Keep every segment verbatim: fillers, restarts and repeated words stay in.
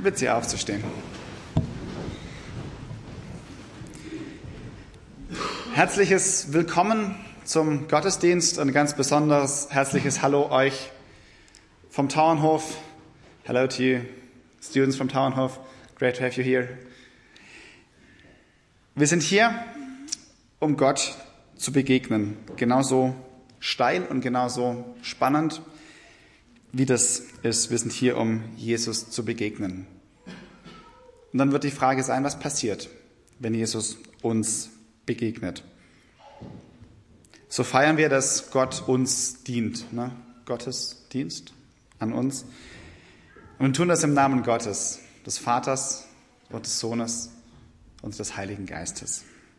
bitte Sie aufzustehen. Herzliches Willkommen zum Gottesdienst und ganz besonders herzliches Hallo euch vom Tauernhof. Hello to you, students from Tauernhof. Great to have you here. Wir sind hier, um Gott zu begegnen. Genauso steil und genauso spannend, wie das ist. Wir sind hier, um Jesus zu begegnen. Und dann wird die Frage sein, was passiert, wenn Jesus uns begegnet. So feiern wir, dass Gott uns dient. Ne? Gottes Dienst an uns. Und wir tun das im Namen Gottes, des Vaters und des Sohnes und des Heiligen Geistes.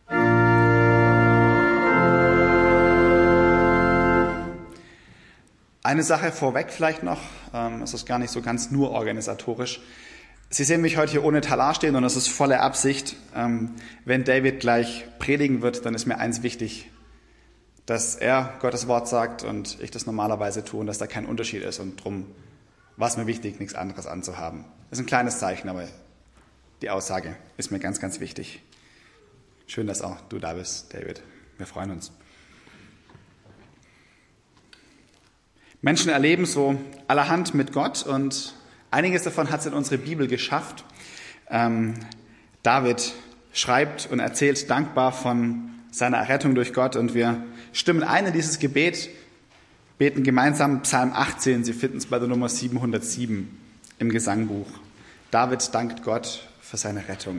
Eine Sache vorweg vielleicht noch, ähm, es ist gar nicht so ganz nur organisatorisch. Sie sehen mich heute hier ohne Talar stehen und das ist volle Absicht. Ähm, wenn David gleich predigen wird, dann ist mir eins wichtig, dass er Gottes Wort sagt und ich das normalerweise tue und dass da kein Unterschied ist. Und darum war es mir wichtig, nichts anderes anzuhaben. Das ist ein kleines Zeichen, aber die Aussage ist mir ganz, ganz wichtig. Schön, dass auch du da bist, David. Wir freuen uns. Menschen erleben so allerhand mit Gott und einiges davon hat es in unsere Bibel geschafft. Ähm, David schreibt und erzählt dankbar von seiner Errettung durch Gott und wir stimmen ein in dieses Gebet, beten gemeinsam Psalm achtzehn. Sie finden es bei der Nummer siebenhundertsieben im Gesangbuch. David dankt Gott für seine Rettung.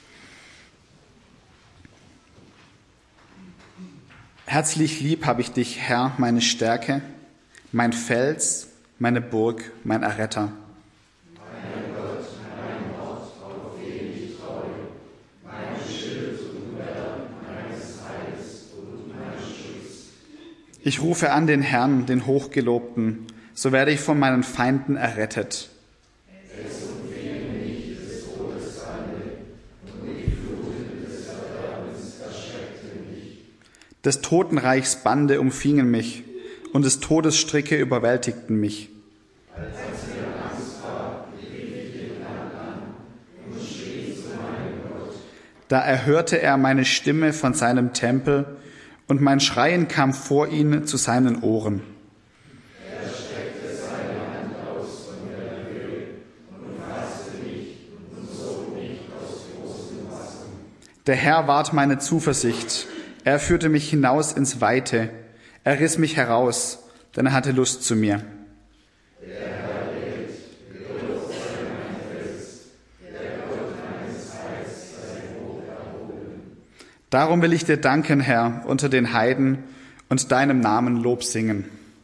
Herzlich lieb habe ich dich, Herr, meine Stärke, mein Fels, meine Burg, mein Erretter. Mein Gott, mein Gott, auf den ich traue, mein Schild und Wehr meines Heils und mein Schutz. Ich rufe an den Herrn, den Hochgelobten, so werde ich von meinen Feinden errettet. Es umfing mich des Todes Feinde, und die Fluten des Verderbens erschreckten mich. Des Totenreichs Bande umfingen mich, und des Todes Stricke überwältigten mich. Als mir Angst war, rief ich den Herrn an und schrie zu meinem Gott. Da erhörte er meine Stimme von seinem Tempel, und mein Schreien kam vor ihn zu seinen Ohren. Er streckte seine Hand aus von der Höhe und fasste mich und zog mich aus großem Wasser. Der Herr ward meine Zuversicht. Er führte mich hinaus ins Weite. Er riss mich heraus, denn er hatte Lust zu mir. Der Herr lebt, gelobt sei mein Fels, der Gott meines Heils sei hoch erhoben. Darum will ich dir danken, Herr, unter den Heiden und deinem Namen Lob singen.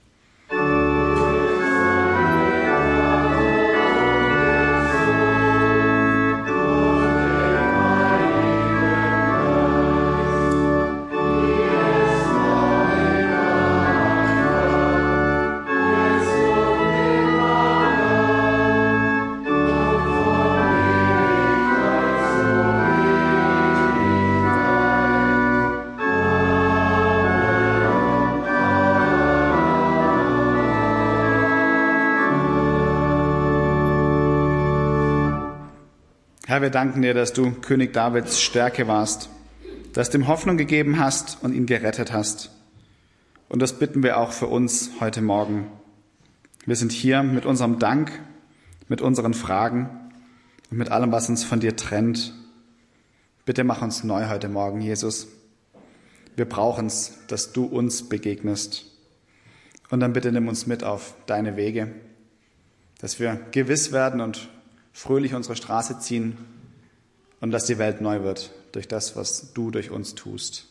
Herr, wir danken dir, dass du König Davids Stärke warst, dass du ihm Hoffnung gegeben hast und ihn gerettet hast. Und das bitten wir auch für uns heute Morgen. Wir sind hier mit unserem Dank, mit unseren Fragen und mit allem, was uns von dir trennt. Bitte mach uns neu heute Morgen, Jesus. Wir brauchen es, dass du uns begegnest. Und dann bitte nimm uns mit auf deine Wege, dass wir gewiss werden und fröhlich unsere Straße ziehen und dass die Welt neu wird durch das, was du durch uns tust.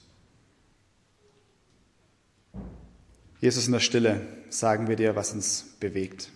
Jesus, in der Stille sagen wir dir, was uns bewegt.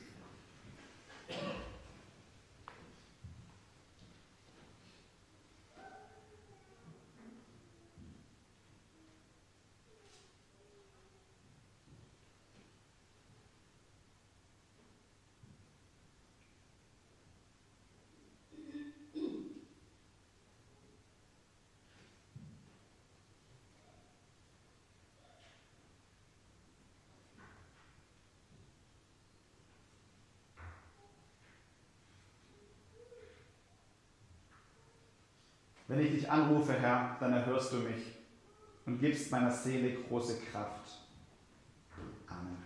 Wenn ich dich anrufe, Herr, dann erhörst du mich und gibst meiner Seele große Kraft. Amen.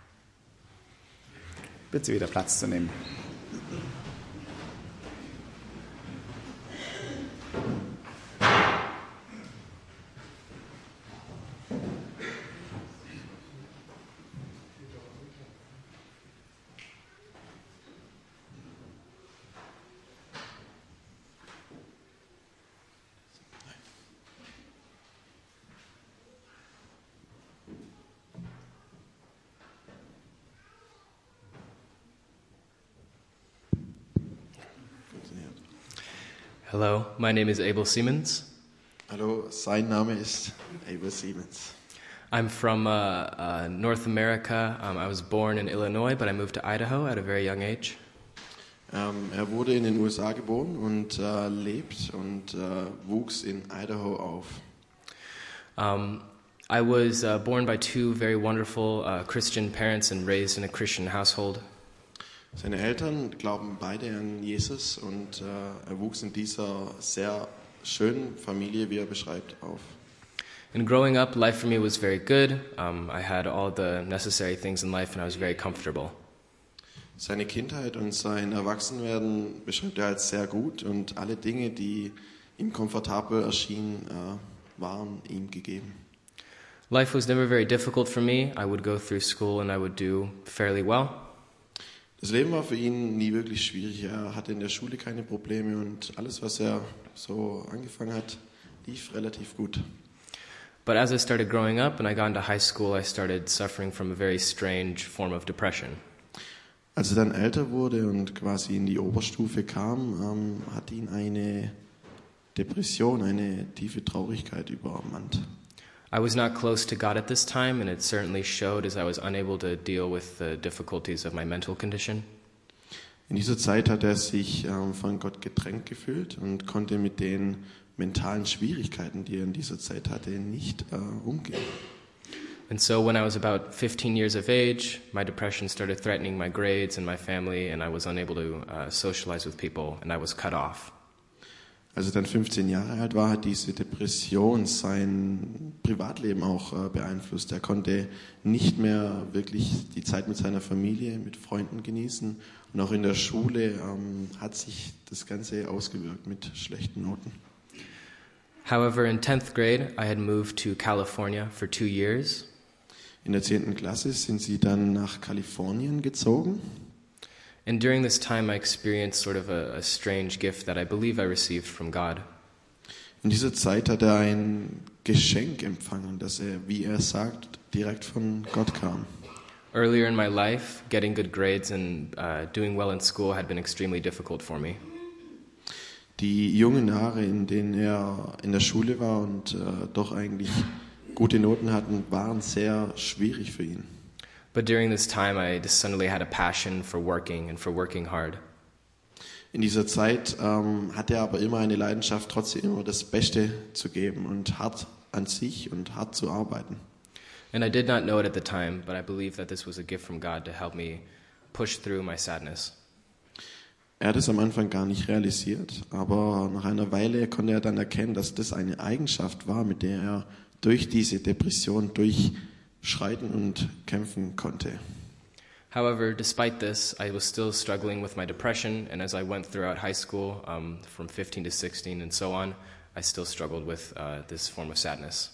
Bitte wieder Platz zu nehmen. Hello, my name is Abel Siemens. Hallo, sein Name ist Abel Siemens. I'm from uh, uh, North America. Um, I was born in Illinois, but I moved to Idaho at a very young age. Ähm, er wurde in den U S A geboren und äh, lebt und äh, wuchs in Idaho auf. Um, I was uh, born by two very wonderful uh, Christian parents and raised in a Christian household. Seine Eltern glauben beide an Jesus und äh, er wuchs in dieser sehr schönen Familie, wie er beschreibt, auf. And growing up, life for me was very good. Um, I had all the necessary things in life and I was very comfortable. Seine Kindheit und sein Erwachsenwerden beschreibt er als sehr gut und alle Dinge, die ihm komfortabel erschienen, äh, waren ihm gegeben. Life was never very difficult for me. I would go through school and I would do fairly well. Das Leben war für ihn nie wirklich schwierig. Er hatte in der Schule keine Probleme und alles, was er so angefangen hat, lief relativ gut. But as I started growing up and I got into high school, I started suffering from a very strange form of depression. Als er dann älter wurde und quasi in die Oberstufe kam, ähm, hat ihn eine Depression, eine tiefe Traurigkeit übermannt. I was not close to God at this time, and it certainly showed as I was unable to deal with the difficulties of my mental condition. In dieser Zeit hat er sich ähm, von Gott getrennt gefühlt und konnte mit den mentalen Schwierigkeiten, die er in dieser Zeit hatte, nicht äh, umgehen. And so when I was about fifteen years of age, my depression started threatening my grades and my family, and I was unable to uh, socialize with people, and I was cut off. Als er dann fünfzehn Jahre alt war, hat diese Depression sein Privatleben auch äh, beeinflusst. Er konnte nicht mehr wirklich die Zeit mit seiner Familie, mit Freunden genießen. Und auch in der Schule ähm, hat sich das Ganze ausgewirkt mit schlechten Noten. However, in tenth grade, I had moved to California for two years. In der zehnten Klasse sind sie dann nach Kalifornien gezogen. And during this time, I experienced sort of a, a strange gift that I believe I received from God. In dieser Zeit hat er ein Geschenk empfangen, das er, wie er sagt, direkt von Gott kam. Earlier in my life, getting good grades and uh, doing well in school had been extremely difficult for me. Die jungen Jahre, in denen er in der Schule war und äh, doch eigentlich gute Noten hatten, waren sehr schwierig für ihn. But during this time, I just suddenly had a passion for working and for working hard. In dieser Zeit ähm, hatte er aber immer eine Leidenschaft, trotzdem immer das Beste zu geben und hart an sich und hart zu arbeiten. And I did not know it at the time, but I believe that this was a gift from God to help me push through my sadness. Er hat es am Anfang gar nicht realisiert, aber nach einer Weile konnte er dann erkennen, dass das eine Eigenschaft war, mit der er durch diese Depression durchschreiten und kämpfen konnte. However, despite this, I was still struggling with my depression, and as I went throughout high school, um, from fifteen to sixteen and so on, I still struggled with uh, this form of sadness.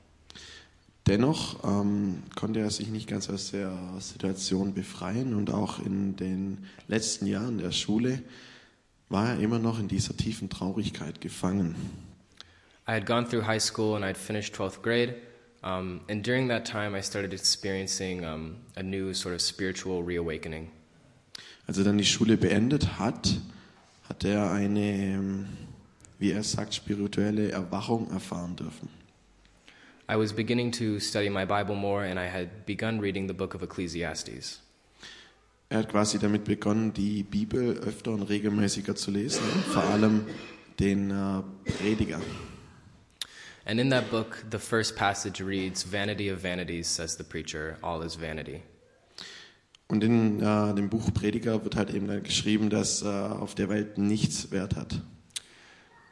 Dennoch ähm, konnte er sich nicht ganz aus der Situation befreien und auch in den letzten Jahren der Schule war er immer noch in dieser tiefen Traurigkeit gefangen. I had gone through high school and I'd finished twelfth grade, um, and during that time I started experiencing um, a new sort of spiritual reawakening. Als er dann die Schule beendet hat, hat er eine, wie er sagt, spirituelle Erwachung erfahren dürfen. I was beginning to study my Bible more, and I had begun reading the book of Ecclesiastes. Er hat quasi damit begonnen, die Bibel öfter und regelmäßiger zu lesen, vor allem den äh, Prediger. And in that book, the first passage reads, "Vanity of vanities, says the preacher, all is vanity." Und in äh, dem Buch Prediger wird halt eben dann geschrieben, dass äh, auf der Welt nichts Wert hat.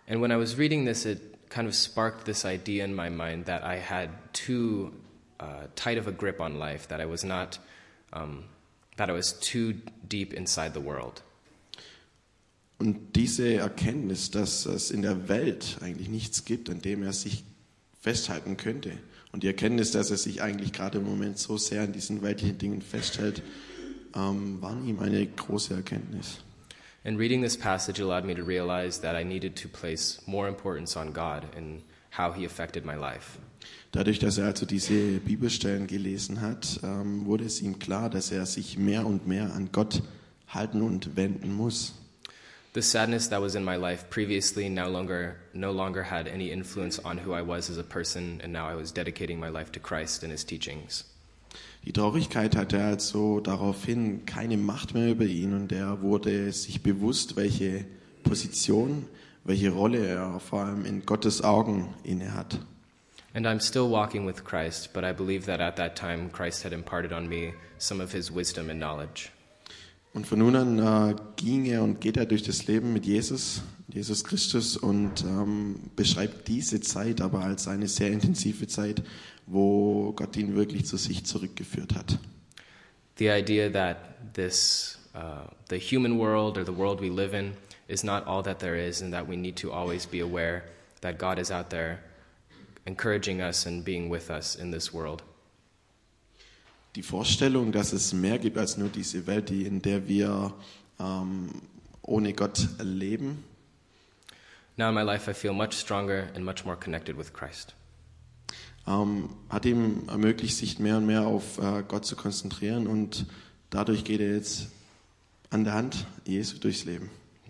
And when I was reading this, it kind of sparked this idea in my mind that I had too uh, tight of a grip on life, that I was not, um, that I was too deep inside the world. Und diese Erkenntnis, dass es in der Welt eigentlich nichts gibt, an dem er sich festhalten könnte, und die Erkenntnis, dass er sich eigentlich gerade im Moment so sehr an diesen weltlichen Dingen festhält, ähm, war ihm eine große Erkenntnis. And reading this passage allowed me to realize that I needed to place more importance on God and how He affected my life. Dadurch, dass er also diese Bibelstellen gelesen hat, ähm, wurde es ihm klar, dass er sich mehr und mehr an Gott halten und wenden muss. The sadness that was in my life previously no longer no longer had any influence on who I was as a person, and now I was dedicating my life to Christ and His teachings. Die Traurigkeit hatte also daraufhin keine Macht mehr über ihn, und er wurde sich bewusst, welche Position, welche Rolle er vor allem in Gottes Augen inne hat. And I'm still walking with Christ, but I believe that at that time Christ had imparted on me some of His wisdom and knowledge. Und von nun an äh, ging er und geht er durch das Leben mit Jesus, Jesus Christus, und ähm, beschreibt diese Zeit aber als eine sehr intensive Zeit, wo Gott ihn wirklich zu sich zurückgeführt hat. The idea that this, uh, the human world or the world we live in is not all that there is, and that we need to always be aware that God is out there encouraging us and being with us in this world. Die Vorstellung, dass es mehr gibt als nur diese Welt, die, in der wir ähm, ohne Gott leben. Now in my life I feel much stronger and much more connected with Christ. Ähm, hat ihm ermöglicht, sich mehr und mehr auf äh, Gott zu konzentrieren, und dadurch geht er jetzt an der Hand Jesu durchs Leben.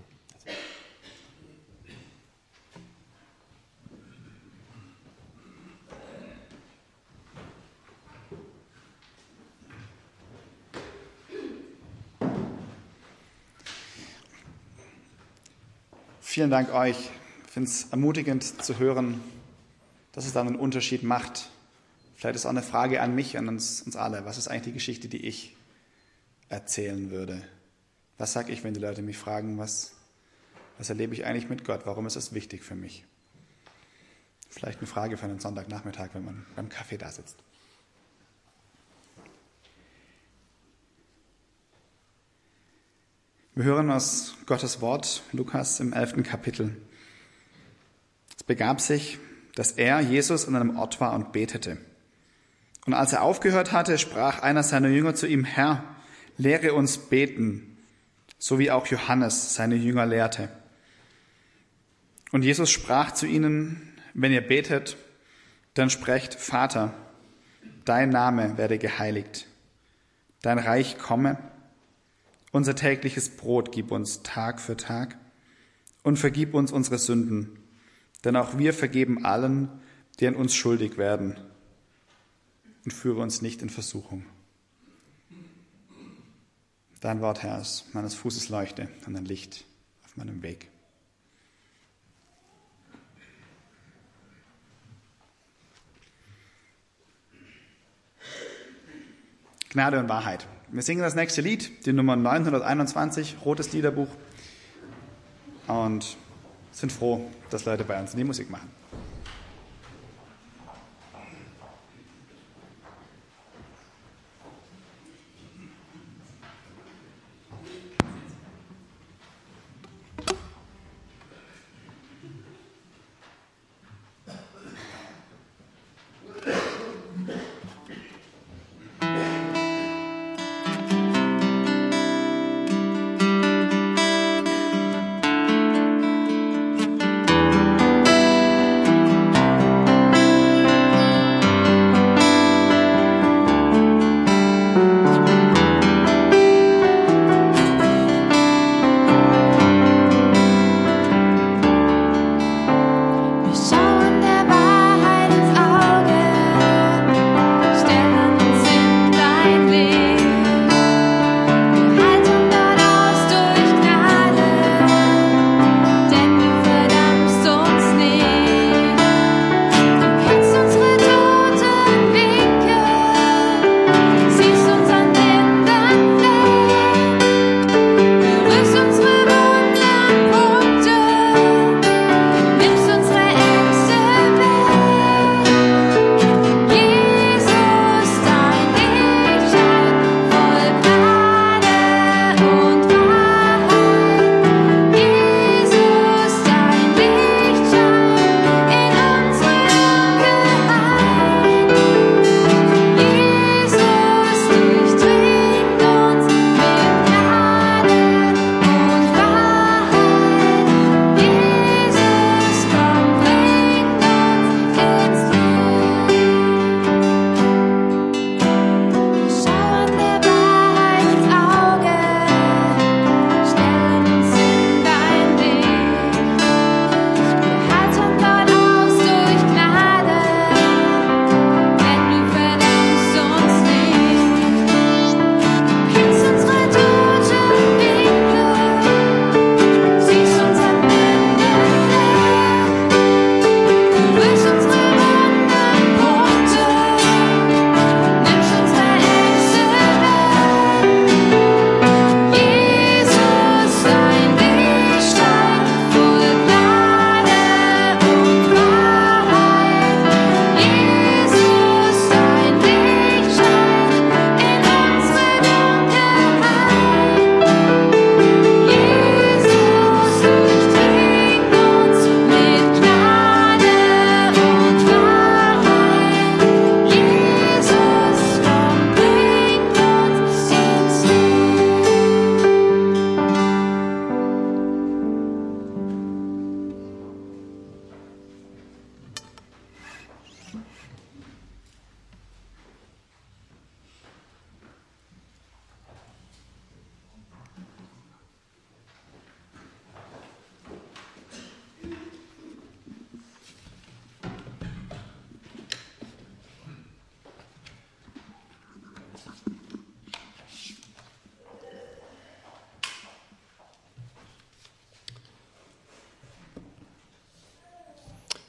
Vielen Dank euch. Ich finde es ermutigend zu hören, dass es da einen Unterschied macht. Vielleicht ist auch eine Frage an mich, an uns, uns alle. Was ist eigentlich die Geschichte, die ich erzählen würde? Was sage ich, wenn die Leute mich fragen, was, was erlebe ich eigentlich mit Gott? Warum ist das wichtig für mich? Vielleicht eine Frage für einen Sonntagnachmittag, wenn man beim Kaffee da sitzt. Wir hören aus Gottes Wort, Lukas im elften Kapitel. Es begab sich, dass er, Jesus, an einem Ort war und betete. Und als er aufgehört hatte, sprach einer seiner Jünger zu ihm: Herr, lehre uns beten, so wie auch Johannes seine Jünger lehrte. Und Jesus sprach zu ihnen: Wenn ihr betet, dann sprecht: Vater, dein Name werde geheiligt, dein Reich komme. Unser tägliches Brot gib uns Tag für Tag und vergib uns unsere Sünden, denn auch wir vergeben allen, die an uns schuldig werden, und führe uns nicht in Versuchung. Dein Wort, Herr, ist meines Fußes Leuchte und ein Licht auf meinem Weg. Gnade und Wahrheit. Wir singen das nächste Lied, die Nummer neunhunderteinundzwanzig, Rotes Liederbuch, und sind froh, dass Leute bei uns die Musik machen.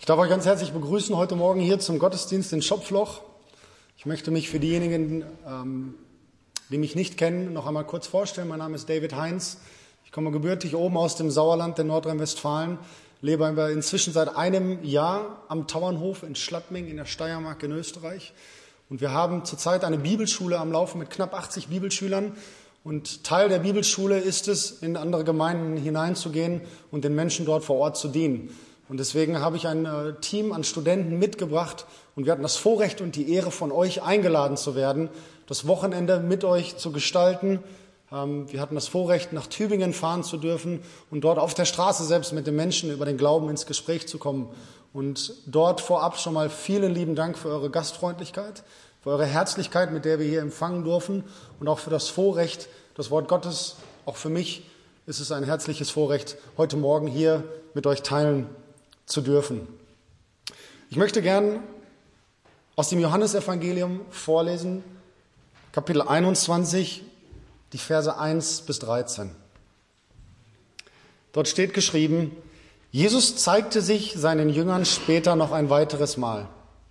Ich darf euch ganz herzlich begrüßen heute Morgen hier zum Gottesdienst in Schopfloch. Ich möchte mich für diejenigen, ähm, die mich nicht kennen, noch einmal kurz vorstellen. Mein Name ist David Heinz. Ich komme gebürtig oben aus dem Sauerland in Nordrhein-Westfalen, lebe aber inzwischen seit einem Jahr am Tauernhof in Schladming in der Steiermark in Österreich. Und wir haben zurzeit eine Bibelschule am Laufen mit knapp achtzig Bibelschülern. Und Teil der Bibelschule ist es, in andere Gemeinden hineinzugehen und den Menschen dort vor Ort zu dienen. Und deswegen habe ich ein Team an Studenten mitgebracht und wir hatten das Vorrecht und die Ehre, von euch eingeladen zu werden, das Wochenende mit euch zu gestalten. Wir hatten das Vorrecht, nach Tübingen fahren zu dürfen und dort auf der Straße selbst mit den Menschen über den Glauben ins Gespräch zu kommen. Und dort vorab schon mal vielen lieben Dank für eure Gastfreundlichkeit, für eure Herzlichkeit, mit der wir hier empfangen dürfen und auch für das Vorrecht, das Wort Gottes. Auch für mich ist es ein herzliches Vorrecht, heute Morgen hier mit euch teilen zu dürfen. Ich möchte gern aus dem Johannesevangelium vorlesen, Kapitel einundzwanzig, die Verse eins bis dreizehn. Dort steht geschrieben: Jesus zeigte sich seinen Jüngern später noch ein weiteres Mal.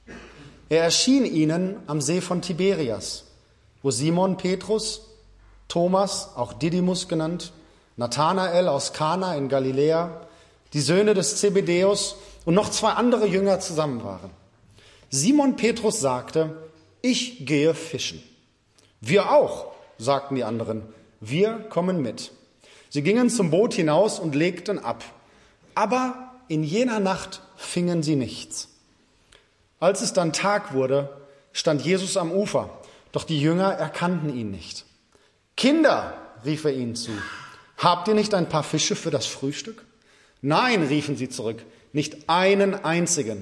Er erschien ihnen am See von Tiberias, wo Simon Petrus, Thomas, auch Didymus genannt, Nathanael aus Kana in Galiläa, die Söhne des Zebedäus und noch zwei andere Jünger zusammen waren. Simon Petrus sagte: Ich gehe fischen. Wir auch, sagten die anderen. Wir kommen mit. Sie gingen zum Boot hinaus und legten ab. Aber in jener Nacht fingen sie nichts. Als es dann Tag wurde, stand Jesus am Ufer, doch die Jünger erkannten ihn nicht. Kinder, rief er ihnen zu, habt ihr nicht ein paar Fische für das Frühstück? Nein, riefen sie zurück, nicht einen einzigen.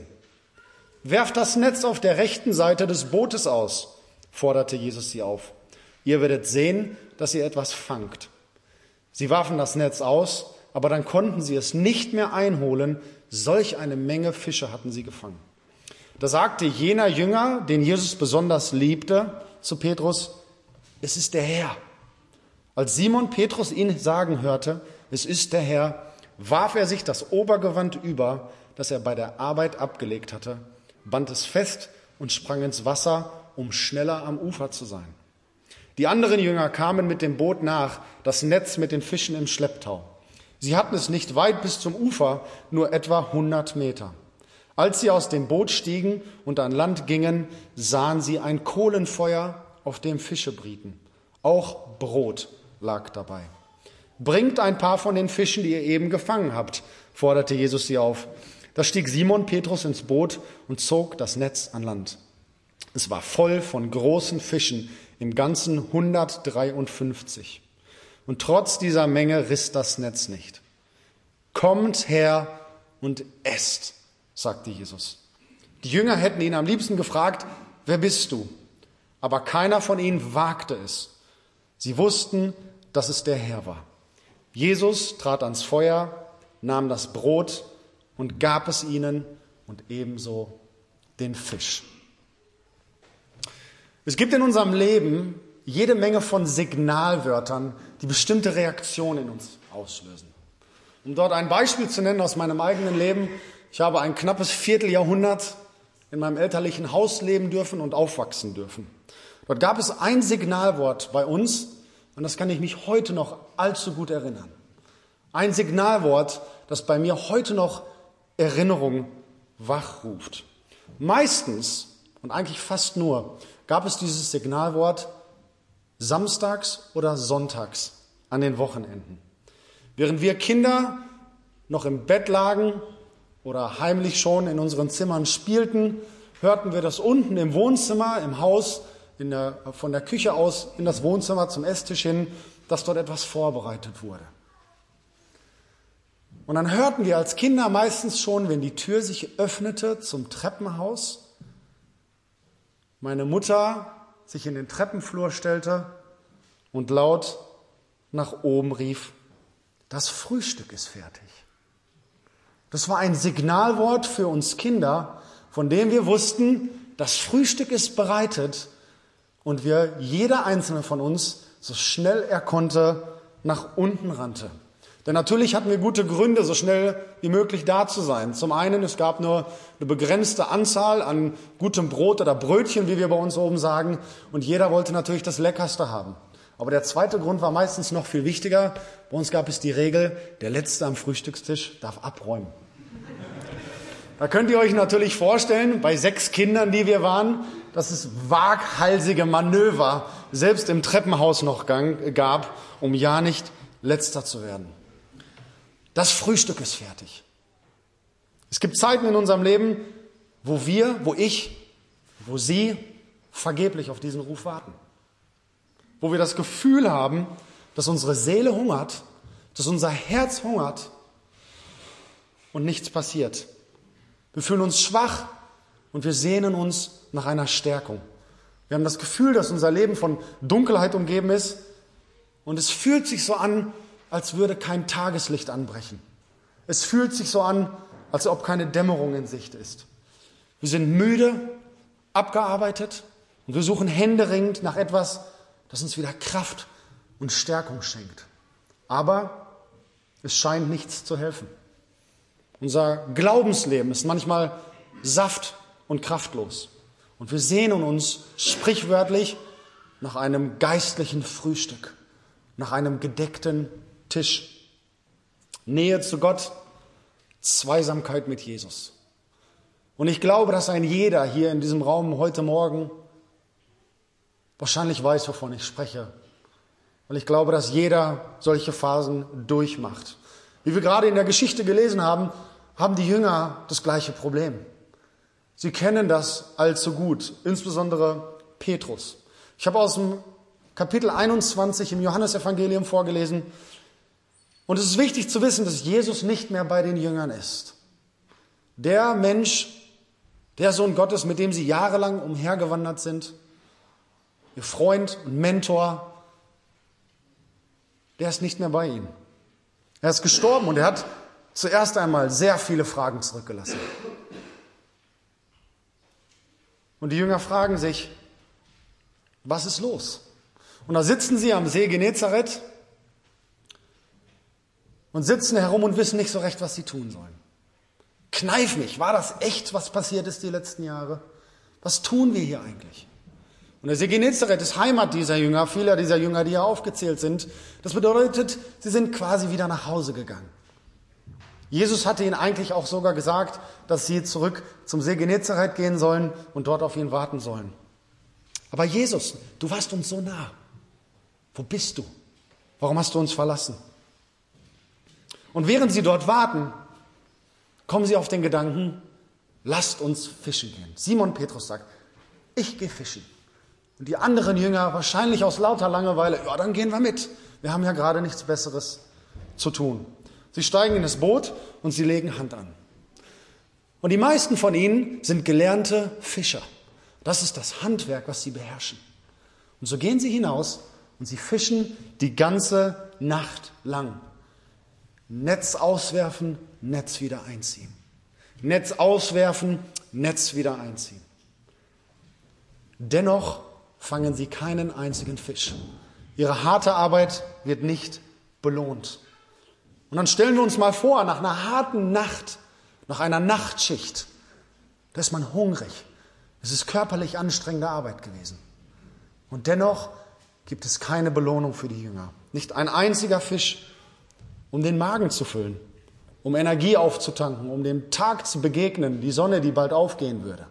Werft das Netz auf der rechten Seite des Bootes aus, forderte Jesus sie auf. Ihr werdet sehen, dass ihr etwas fangt. Sie warfen das Netz aus, aber dann konnten sie es nicht mehr einholen. Solch eine Menge Fische hatten sie gefangen. Da sagte jener Jünger, den Jesus besonders liebte, zu Petrus: Es ist der Herr. Als Simon Petrus ihn sagen hörte, es ist der Herr, warf er sich das Obergewand über, das er bei der Arbeit abgelegt hatte, band es fest und sprang ins Wasser, um schneller am Ufer zu sein. Die anderen Jünger kamen mit dem Boot nach, das Netz mit den Fischen im Schlepptau. Sie hatten es nicht weit bis zum Ufer, nur etwa hundert Meter. Als sie aus dem Boot stiegen und an Land gingen, sahen sie ein Kohlenfeuer, auf dem Fische brieten. Auch Brot lag dabei. Bringt ein paar von den Fischen, die ihr eben gefangen habt, forderte Jesus sie auf. Da stieg Simon Petrus ins Boot und zog das Netz an Land. Es war voll von großen Fischen, im Ganzen hundertdreiundfünfzig. Und trotz dieser Menge riss das Netz nicht. Kommt her und esst, sagte Jesus. Die Jünger hätten ihn am liebsten gefragt: Wer bist du? Aber keiner von ihnen wagte es. Sie wussten, dass es der Herr war. Jesus trat ans Feuer, nahm das Brot und gab es ihnen und ebenso den Fisch. Es gibt in unserem Leben jede Menge von Signalwörtern, die bestimmte Reaktionen in uns auslösen. Um dort ein Beispiel zu nennen aus meinem eigenen Leben: Ich habe ein knappes Vierteljahrhundert in meinem elterlichen Haus leben dürfen und aufwachsen dürfen. Dort gab es ein Signalwort bei uns, und das kann ich mich heute noch allzu gut erinnern. Ein Signalwort, das bei mir heute noch Erinnerung wachruft. Meistens und eigentlich fast nur gab es dieses Signalwort samstags oder sonntags an den Wochenenden. Während wir Kinder noch im Bett lagen oder heimlich schon in unseren Zimmern spielten, hörten wir das unten im Wohnzimmer, im Haus, in der, von der Küche aus in das Wohnzimmer zum Esstisch hin, dass dort etwas vorbereitet wurde. Und dann hörten wir als Kinder meistens schon, wenn die Tür sich öffnete zum Treppenhaus, meine Mutter sich in den Treppenflur stellte und laut nach oben rief: Das Frühstück ist fertig. Das war ein Signalwort für uns Kinder, von dem wir wussten, das Frühstück ist bereitet, und wir, jeder einzelne von uns, so schnell er konnte, nach unten rannte. Denn natürlich hatten wir gute Gründe, so schnell wie möglich da zu sein. Zum einen, es gab nur eine begrenzte Anzahl an gutem Brot oder Brötchen, wie wir bei uns oben sagen, und jeder wollte natürlich das Leckerste haben. Aber der zweite Grund war meistens noch viel wichtiger. Bei uns gab es die Regel, der Letzte am Frühstückstisch darf abräumen. Da könnt ihr euch natürlich vorstellen, bei sechs Kindern, die wir waren, dass es waghalsige Manöver selbst im Treppenhaus noch gab, um ja nicht Letzter zu werden. Das Frühstück ist fertig. Es gibt Zeiten in unserem Leben, wo wir, wo ich, wo Sie vergeblich auf diesen Ruf warten. Wo wir das Gefühl haben, dass unsere Seele hungert, dass unser Herz hungert und nichts passiert. Wir fühlen uns schwach und wir sehnen uns nach einer Stärkung. Wir haben das Gefühl, dass unser Leben von Dunkelheit umgeben ist und es fühlt sich so an, als würde kein Tageslicht anbrechen. Es fühlt sich so an, als ob keine Dämmerung in Sicht ist. Wir sind müde, abgearbeitet und wir suchen händeringend nach etwas, das uns wieder Kraft und Stärkung schenkt. Aber es scheint nichts zu helfen. Unser Glaubensleben ist manchmal saft- und kraftlos. Und wir sehnen uns sprichwörtlich nach einem geistlichen Frühstück, nach einem gedeckten Tisch. Nähe zu Gott, Zweisamkeit mit Jesus. Und ich glaube, dass ein jeder hier in diesem Raum heute Morgen wahrscheinlich weiß, wovon ich spreche. Und ich glaube, dass jeder solche Phasen durchmacht. Wie wir gerade in der Geschichte gelesen haben, haben die Jünger das gleiche Problem. Sie kennen das allzu gut, insbesondere Petrus. Ich habe aus dem Kapitel einundzwanzig im Johannesevangelium vorgelesen. Und es ist wichtig zu wissen, dass Jesus nicht mehr bei den Jüngern ist. Der Mensch, der Sohn Gottes, mit dem sie jahrelang umhergewandert sind, ihr Freund und Mentor, der ist nicht mehr bei ihnen. Er ist gestorben und er hat zuerst einmal sehr viele Fragen zurückgelassen. Und die Jünger fragen sich, was ist los? Und da sitzen sie am See Genezareth und sitzen herum und wissen nicht so recht, was sie tun sollen. Kneif mich, war das echt, was passiert ist die letzten Jahre? Was tun wir hier eigentlich? Und der See Genezareth ist Heimat dieser Jünger, vieler dieser Jünger, die hier aufgezählt sind. Das bedeutet, sie sind quasi wieder nach Hause gegangen. Jesus hatte ihnen eigentlich auch sogar gesagt, dass sie zurück zum See Genezareth gehen sollen und dort auf ihn warten sollen. Aber Jesus, du warst uns so nah. Wo bist du? Warum hast du uns verlassen? Und während sie dort warten, kommen sie auf den Gedanken, lasst uns fischen gehen. Simon Petrus sagt, ich gehe fischen. Und die anderen Jünger, wahrscheinlich aus lauter Langeweile, ja, dann gehen wir mit. Wir haben ja gerade nichts Besseres zu tun. Sie steigen in das Boot und sie legen Hand an. Und die meisten von ihnen sind gelernte Fischer. Das ist das Handwerk, was sie beherrschen. Und so gehen sie hinaus und sie fischen die ganze Nacht lang. Netz auswerfen, Netz wieder einziehen. Netz auswerfen, Netz wieder einziehen. Dennoch fangen sie keinen einzigen Fisch. Ihre harte Arbeit wird nicht belohnt. Und dann stellen wir uns mal vor, nach einer harten Nacht, nach einer Nachtschicht, da ist man hungrig. Es ist körperlich anstrengende Arbeit gewesen. Und dennoch gibt es keine Belohnung für die Jünger. Nicht ein einziger Fisch, um den Magen zu füllen, um Energie aufzutanken, um dem Tag zu begegnen, die Sonne, die bald aufgehen würde.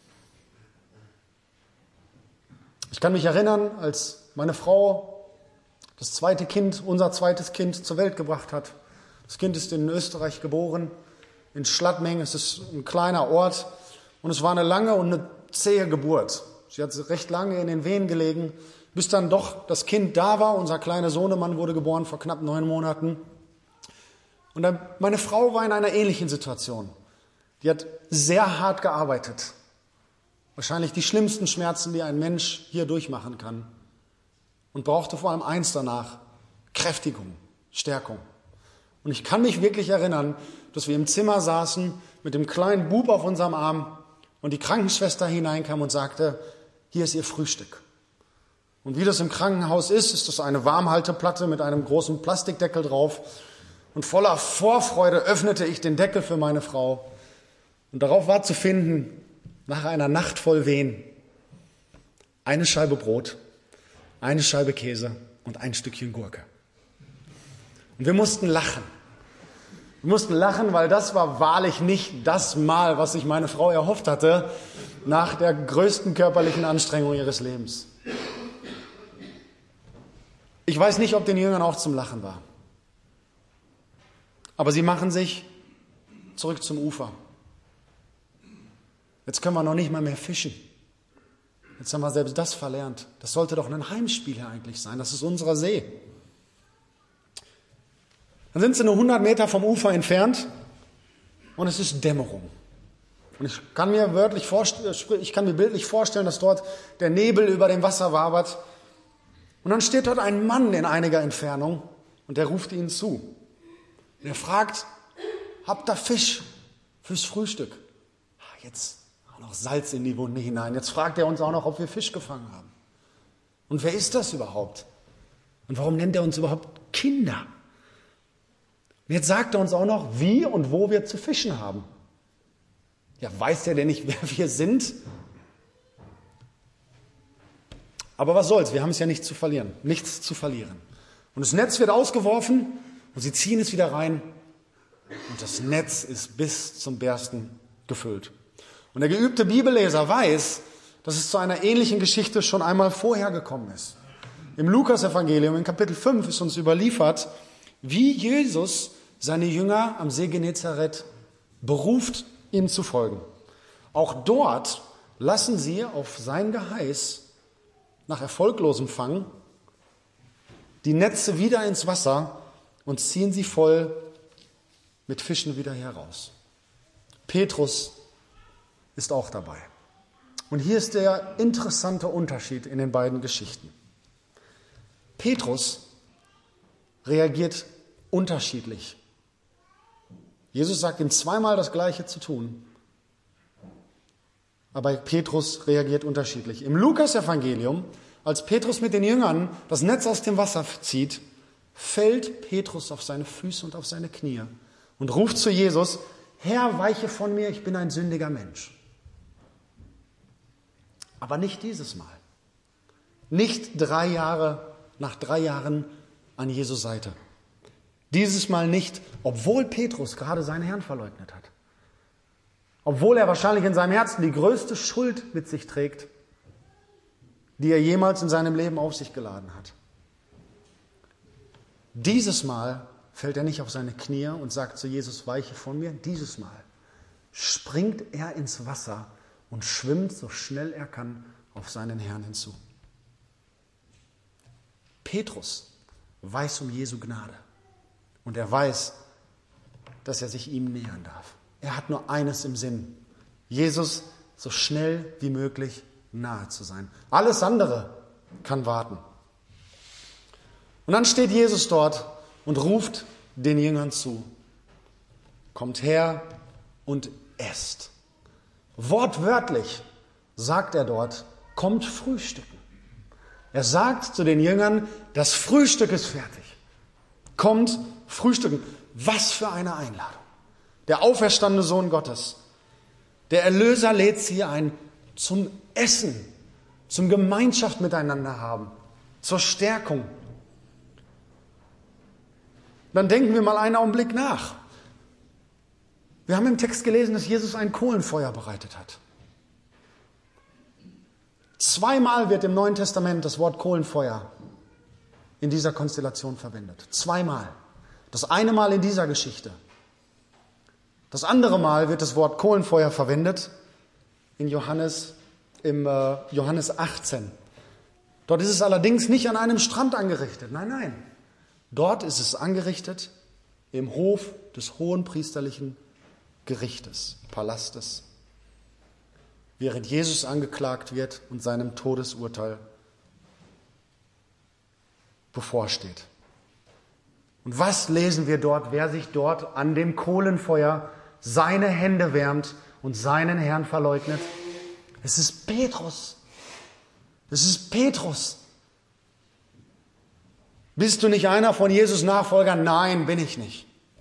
Ich kann mich erinnern, als meine Frau das zweite Kind, unser zweites Kind zur Welt gebracht hat. Das Kind ist in Österreich geboren, in Schladming. Es ist ein kleiner Ort und es war eine lange und eine zähe Geburt. Sie hat recht lange in den Wehen gelegen, bis dann doch das Kind da war. Unser kleiner Sohnemann wurde geboren vor knapp neun Monaten. Und dann, meine Frau war in einer ähnlichen Situation. Die hat sehr hart gearbeitet. Wahrscheinlich die schlimmsten Schmerzen, die ein Mensch hier durchmachen kann. Und brauchte vor allem eins danach, Kräftigung, Stärkung. Und ich kann mich wirklich erinnern, dass wir im Zimmer saßen mit dem kleinen Bub auf unserem Arm und die Krankenschwester hineinkam und sagte, hier ist Ihr Frühstück. Und wie das im Krankenhaus ist, ist das eine Warmhalteplatte mit einem großen Plastikdeckel drauf. Und voller Vorfreude öffnete ich den Deckel für meine Frau. Und darauf war zu finden, nach einer Nacht voll Wehen, eine Scheibe Brot, eine Scheibe Käse und ein Stückchen Gurke. Und wir mussten lachen. Wir mussten lachen, weil das war wahrlich nicht das Mahl, was sich meine Frau erhofft hatte, nach der größten körperlichen Anstrengung ihres Lebens. Ich weiß nicht, ob den Jüngern auch zum Lachen war. Aber sie machen sich zurück zum Ufer. Jetzt können wir noch nicht mal mehr fischen. Jetzt haben wir selbst das verlernt. Das sollte doch ein Heimspiel hier eigentlich sein. Das ist unser See. Dann sind sie nur hundert Meter vom Ufer entfernt und es ist Dämmerung. Und ich kann mir wörtlich vorstellen, ich kann mir bildlich vorstellen, dass dort der Nebel über dem Wasser wabert. Und dann steht dort ein Mann in einiger Entfernung und der ruft ihnen zu. Und er fragt, habt ihr Fisch fürs Frühstück? Jetzt auch noch Salz in die Wunde hinein. Jetzt fragt er uns auch noch, ob wir Fisch gefangen haben. Und wer ist das überhaupt? Und warum nennt er uns überhaupt Kinder? Und jetzt sagt er uns auch noch, wie und wo wir zu fischen haben. Ja, weiß der denn nicht, wer wir sind? Aber was soll's, wir haben es ja nicht zu verlieren, nichts zu verlieren. Und das Netz wird ausgeworfen und sie ziehen es wieder rein und das Netz ist bis zum Bersten gefüllt. Und der geübte Bibelleser weiß, dass es zu einer ähnlichen Geschichte schon einmal vorher gekommen ist. Im Lukas-Evangelium in Kapitel fünf ist uns überliefert, wie Jesus seine Jünger am See Genezareth beruft, ihm zu folgen. Auch dort lassen sie auf sein Geheiß nach erfolglosem Fang die Netze wieder ins Wasser und ziehen sie voll mit Fischen wieder heraus. Petrus ist auch dabei. Und hier ist der interessante Unterschied in den beiden Geschichten. Petrus reagiert unterschiedlich. Jesus sagt ihm zweimal das Gleiche zu tun. Aber Petrus reagiert unterschiedlich. Im Lukas-Evangelium, als Petrus mit den Jüngern das Netz aus dem Wasser zieht, fällt Petrus auf seine Füße und auf seine Knie und ruft zu Jesus, Herr, weiche von mir, ich bin ein sündiger Mensch. Aber nicht dieses Mal. Nicht drei Jahre, nach drei Jahren an Jesu Seite. Dieses Mal nicht, obwohl Petrus gerade seinen Herrn verleugnet hat. Obwohl er wahrscheinlich in seinem Herzen die größte Schuld mit sich trägt, die er jemals in seinem Leben auf sich geladen hat. Dieses Mal fällt er nicht auf seine Knie und sagt zu Jesus, weiche von mir. Dieses Mal springt er ins Wasser und schwimmt so schnell er kann auf seinen Herrn hinzu. Petrus weiß um Jesu Gnade und er weiß, dass er sich ihm nähern darf. Er hat nur eines im Sinn, Jesus so schnell wie möglich nahe zu sein. Alles andere kann warten. Und dann steht Jesus dort und ruft den Jüngern zu. Kommt her und esst. Wortwörtlich sagt er dort, kommt frühstücken. Er sagt zu den Jüngern, das Frühstück ist fertig. Kommt frühstücken. Was für eine Einladung. Der auferstandene Sohn Gottes, der Erlöser lädt sie ein zum Essen, zum Gemeinschaft miteinander haben, zur Stärkung. Dann denken wir mal einen Augenblick nach. Wir haben im Text gelesen, dass Jesus ein Kohlenfeuer bereitet hat. Zweimal wird im Neuen Testament das Wort Kohlenfeuer in dieser Konstellation verwendet. Zweimal. Das eine Mal in dieser Geschichte. Das andere Mal wird das Wort Kohlenfeuer verwendet in Johannes, im äh, Johannes achtzehn. Dort ist es allerdings nicht an einem Strand angerichtet. Nein, nein. Dort ist es angerichtet im Hof des hohenpriesterlichen Gerichtes, Palastes, während Jesus angeklagt wird und seinem Todesurteil bevorsteht. Und was lesen wir dort, wer sich dort an dem Kohlenfeuer seine Hände wärmt und seinen Herrn verleugnet? Es ist Petrus. Es ist Petrus. Bist du nicht einer von Jesus Nachfolgern? Nein, bin ich nicht.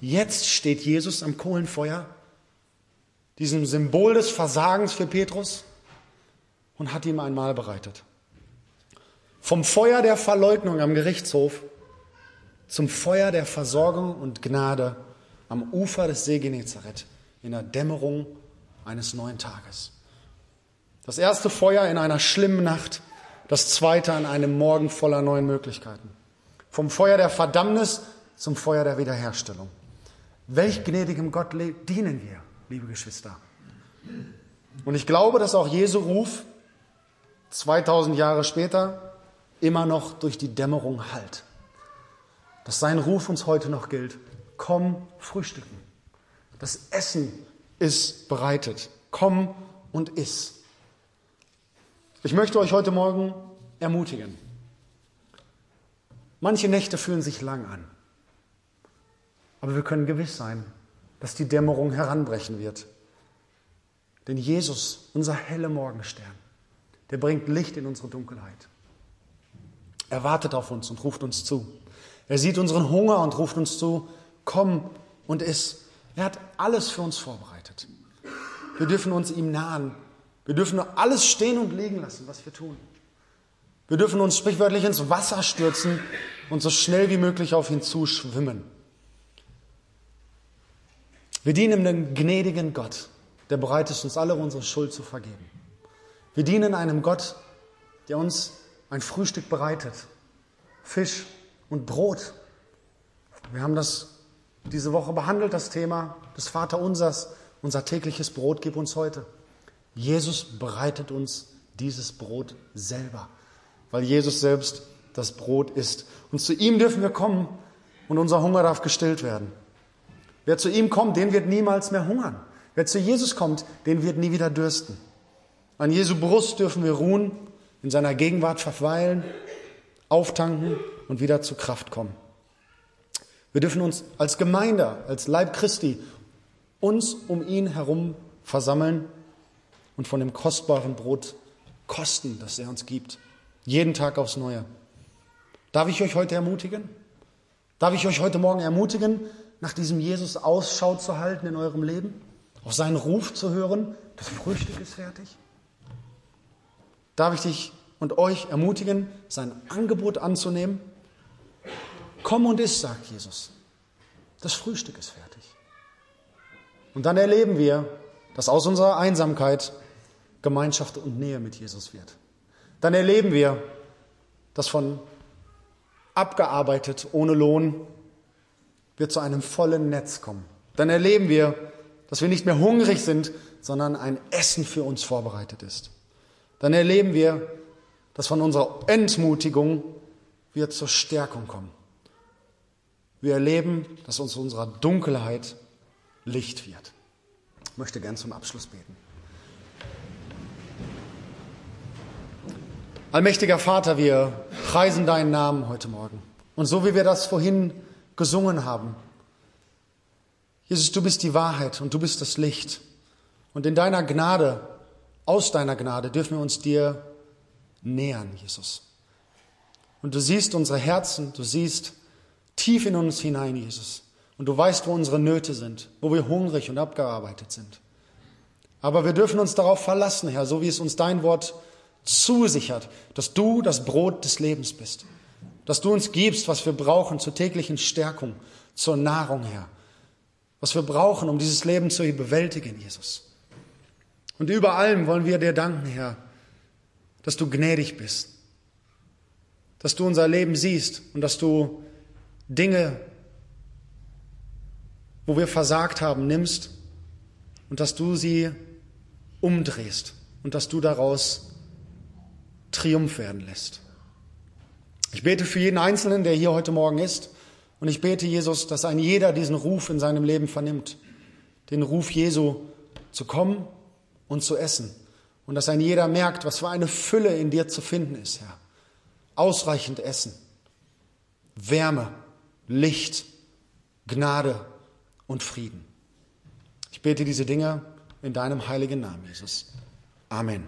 Jetzt steht Jesus am Kohlenfeuer, diesem Symbol des Versagens für Petrus, und hat ihm ein Mahl bereitet. Vom Feuer der Verleugnung am Gerichtshof zum Feuer der Versorgung und Gnade am Ufer des See Genezareth in der Dämmerung eines neuen Tages. Das erste Feuer in einer schlimmen Nacht, das zweite an einem Morgen voller neuen Möglichkeiten. Vom Feuer der Verdammnis zum Feuer der Wiederherstellung. Welch gnädigem Gott dienen wir, liebe Geschwister. Und ich glaube, dass auch Jesu Ruf zweitausend Jahre später immer noch durch die Dämmerung hallt. Dass sein Ruf uns heute noch gilt. Komm, frühstücken. Das Essen ist bereitet. Komm und iss. Ich möchte euch heute Morgen ermutigen. Manche Nächte fühlen sich lang an. Aber wir können gewiss sein, dass die Dämmerung heranbrechen wird. Denn Jesus, unser heller Morgenstern, der bringt Licht in unsere Dunkelheit. Er wartet auf uns und ruft uns zu. Er sieht unseren Hunger und ruft uns zu, komm und iss. Er hat alles für uns vorbereitet. Wir dürfen uns ihm nahen. Wir dürfen nur alles stehen und liegen lassen, was wir tun. Wir dürfen uns sprichwörtlich ins Wasser stürzen und so schnell wie möglich auf ihn zuschwimmen. Wir dienen einem gnädigen Gott, der bereit ist, uns alle unsere Schuld zu vergeben. Wir dienen einem Gott, der uns ein Frühstück bereitet. Fisch und Brot. Wir haben das diese Woche behandelt, das Thema des Vaterunsers. Unser tägliches Brot gib uns heute. Jesus bereitet uns dieses Brot selber, weil Jesus selbst das Brot ist. Und zu ihm dürfen wir kommen und unser Hunger darf gestillt werden. Wer zu ihm kommt, den wird niemals mehr hungern. Wer zu Jesus kommt, den wird nie wieder dürsten. An Jesu Brust dürfen wir ruhen, in seiner Gegenwart verweilen, auftanken und wieder zur Kraft kommen. Wir dürfen uns als Gemeinde, als Leib Christi, uns um ihn herum versammeln und von dem kostbaren Brot kosten, das er uns gibt. Jeden Tag aufs Neue. Darf ich euch heute ermutigen? Darf ich euch heute Morgen ermutigen, nach diesem Jesus Ausschau zu halten in eurem Leben? Auf seinen Ruf zu hören, das Frühstück ist fertig? Darf ich dich und euch ermutigen, sein Angebot anzunehmen? Komm und iss, sagt Jesus. Das Frühstück ist fertig. Und dann erleben wir, dass aus unserer Einsamkeit Gemeinschaft und Nähe mit Jesus wird. Dann erleben wir, dass von abgearbeitet ohne Lohn wir zu einem vollen Netz kommen. Dann erleben wir, dass wir nicht mehr hungrig sind, sondern ein Essen für uns vorbereitet ist. Dann erleben wir, dass von unserer Entmutigung wir zur Stärkung kommen. Wir erleben, dass aus unserer Dunkelheit Licht wird. Ich möchte gern zum Abschluss beten. Allmächtiger Vater, wir preisen deinen Namen heute Morgen. Und so wie wir das vorhin gesungen haben, Jesus, du bist die Wahrheit und du bist das Licht. Und in deiner Gnade, aus deiner Gnade, dürfen wir uns dir nähern, Jesus. Und du siehst unsere Herzen, du siehst tief in uns hinein, Jesus. Und du weißt, wo unsere Nöte sind, wo wir hungrig und abgearbeitet sind. Aber wir dürfen uns darauf verlassen, Herr, so wie es uns dein Wort zusichert, dass du das Brot des Lebens bist. Dass du uns gibst, was wir brauchen zur täglichen Stärkung, zur Nahrung, Herr. Was wir brauchen, um dieses Leben zu bewältigen, Jesus. Und über allem wollen wir dir danken, Herr, dass du gnädig bist. Dass du unser Leben siehst und dass du Dinge, wo wir versagt haben, nimmst und dass du sie umdrehst und dass du daraus Triumph werden lässt. Ich bete für jeden Einzelnen, der hier heute Morgen ist, und ich bete, Jesus, dass ein jeder diesen Ruf in seinem Leben vernimmt, den Ruf Jesu zu kommen und zu essen, und dass ein jeder merkt, was für eine Fülle in dir zu finden ist, Herr. Ausreichend Essen, Wärme, Licht, Gnade und Frieden. Ich bete diese Dinge in deinem heiligen Namen, Jesus. Amen.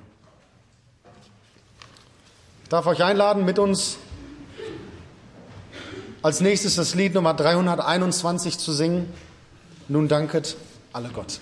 Ich darf euch einladen, mit uns als nächstes das Lied Nummer dreihunderteinundzwanzig zu singen. Nun danket alle Gott.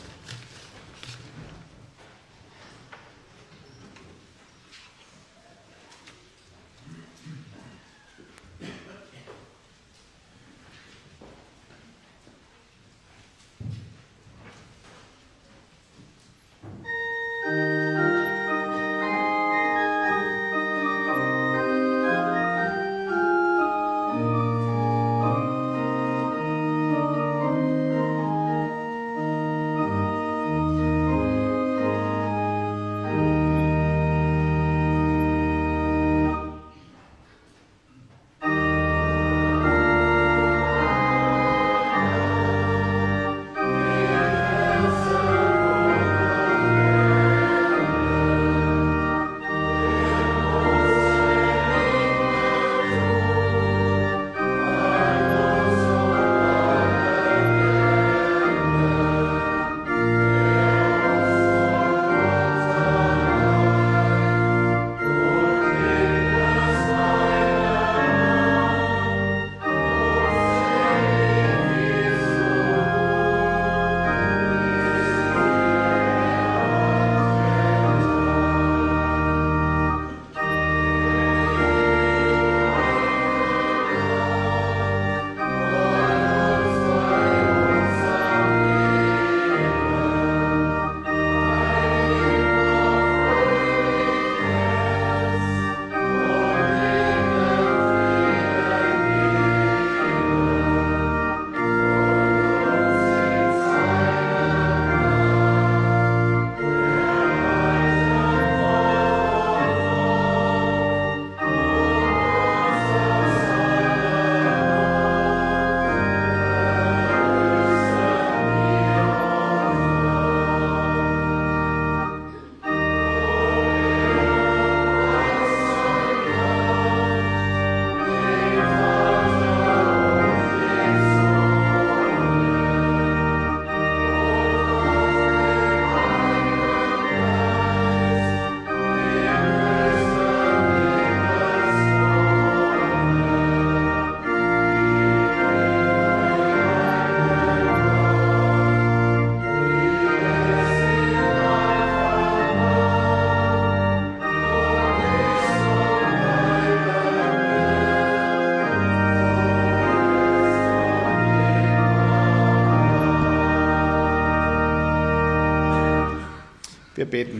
Wir beten.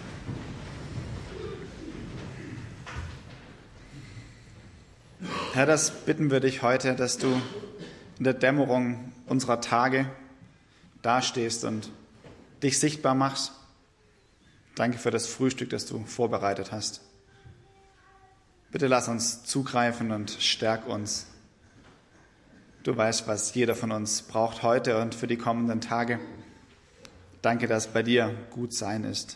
Herr, das bitten wir dich heute, dass du in der Dämmerung unserer Tage dastehst und dich sichtbar machst. Danke für das Frühstück, das du vorbereitet hast. Bitte lass uns zugreifen und stärk uns. Du weißt, was jeder von uns braucht heute und für die kommenden Tage. Danke, dass bei dir gut sein ist.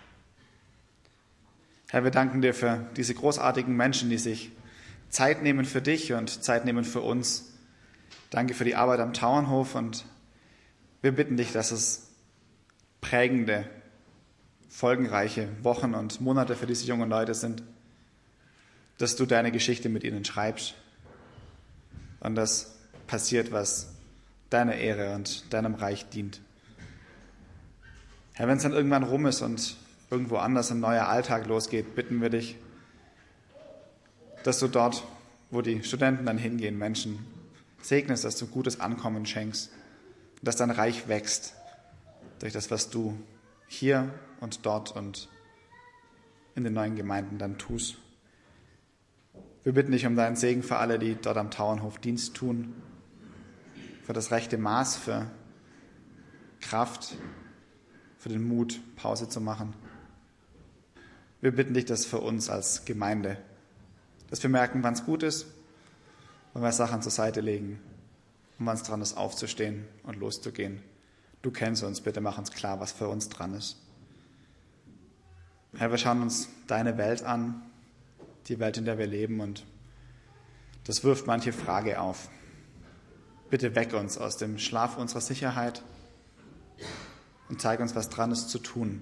Herr, wir danken dir für diese großartigen Menschen, die sich Zeit nehmen für dich und Zeit nehmen für uns. Danke für die Arbeit am Tauernhof und wir bitten dich, dass es prägende, folgenreiche Wochen und Monate für diese jungen Leute sind, dass du deine Geschichte mit ihnen schreibst und dass passiert, was deiner Ehre und deinem Reich dient. Herr, wenn es dann irgendwann rum ist und irgendwo anders ein neuer Alltag losgeht, bitten wir dich, dass du dort, wo die Studenten dann hingehen, Menschen segnest, dass du gutes Ankommen schenkst, dass dein Reich wächst durch das, was du hier und dort und in den neuen Gemeinden dann tust. Wir bitten dich um deinen Segen für alle, die dort am Tauernhof Dienst tun, für das rechte Maß, für Kraft, für den Mut, Pause zu machen. Wir bitten dich, dass für uns als Gemeinde, dass wir merken, wann es gut ist, wenn wir Sachen zur Seite legen und wann es dran ist, aufzustehen und loszugehen. Du kennst uns, bitte mach uns klar, was für uns dran ist. Herr, wir schauen uns deine Welt an, die Welt, in der wir leben, und das wirft manche Frage auf. Bitte weck uns aus dem Schlaf unserer Sicherheit und zeig uns, was dran ist zu tun,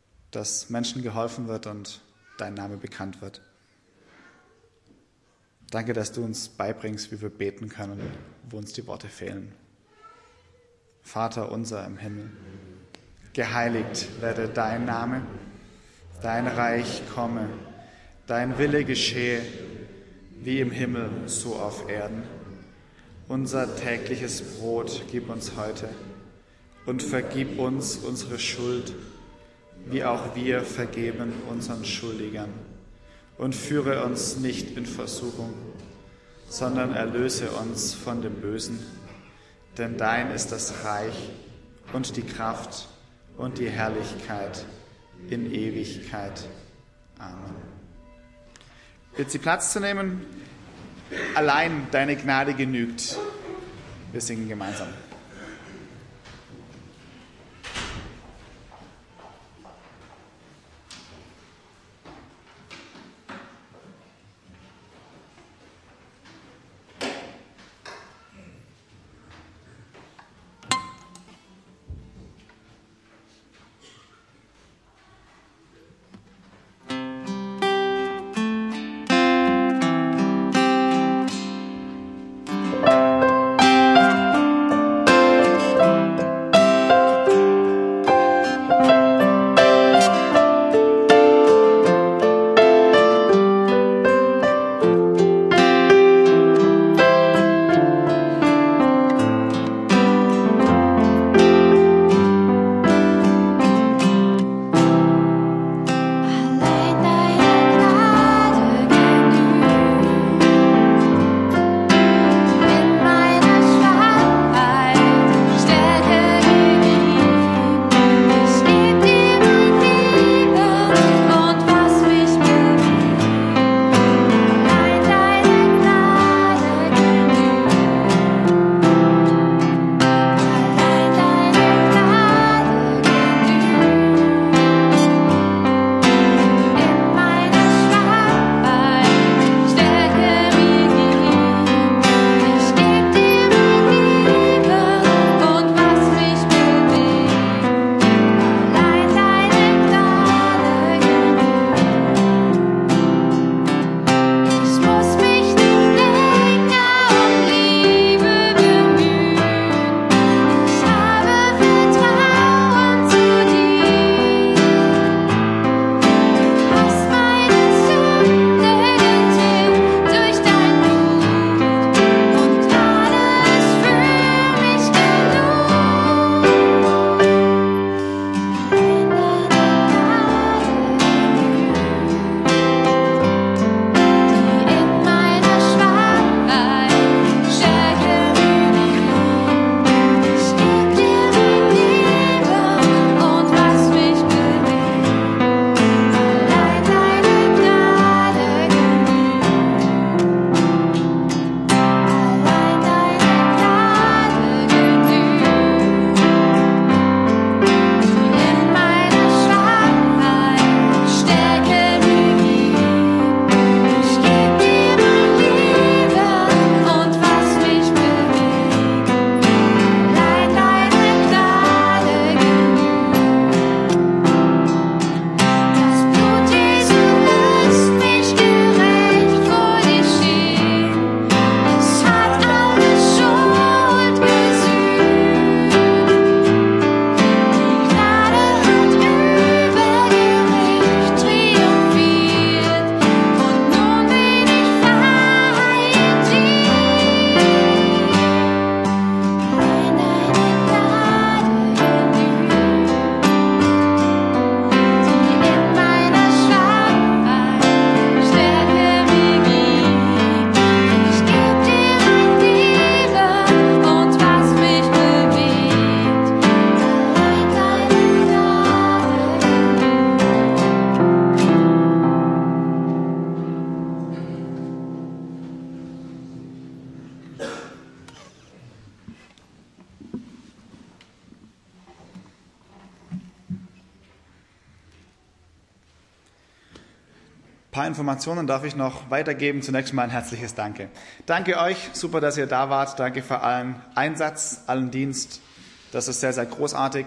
dass Menschen geholfen wird und dein Name bekannt wird. Danke, dass du uns beibringst, wie wir beten können, wo uns die Worte fehlen. Vater unser im Himmel, geheiligt werde dein Name, dein Reich komme, dein Wille geschehe, wie im Himmel, so auf Erden. Unser tägliches Brot gib uns heute und vergib uns unsere Schuld, wie auch wir vergeben unseren Schuldigern. Und führe uns nicht in Versuchung, sondern erlöse uns von dem Bösen. Denn dein ist das Reich und die Kraft und die Herrlichkeit in Ewigkeit. Amen. Bitte Sie Platz zu nehmen. Allein deine Gnade genügt. Wir singen gemeinsam. Ein paar Informationen darf ich noch weitergeben. Zunächst mal ein herzliches Danke. Danke euch, super, dass ihr da wart. Danke für allen Einsatz, allen Dienst. Das ist sehr, sehr großartig.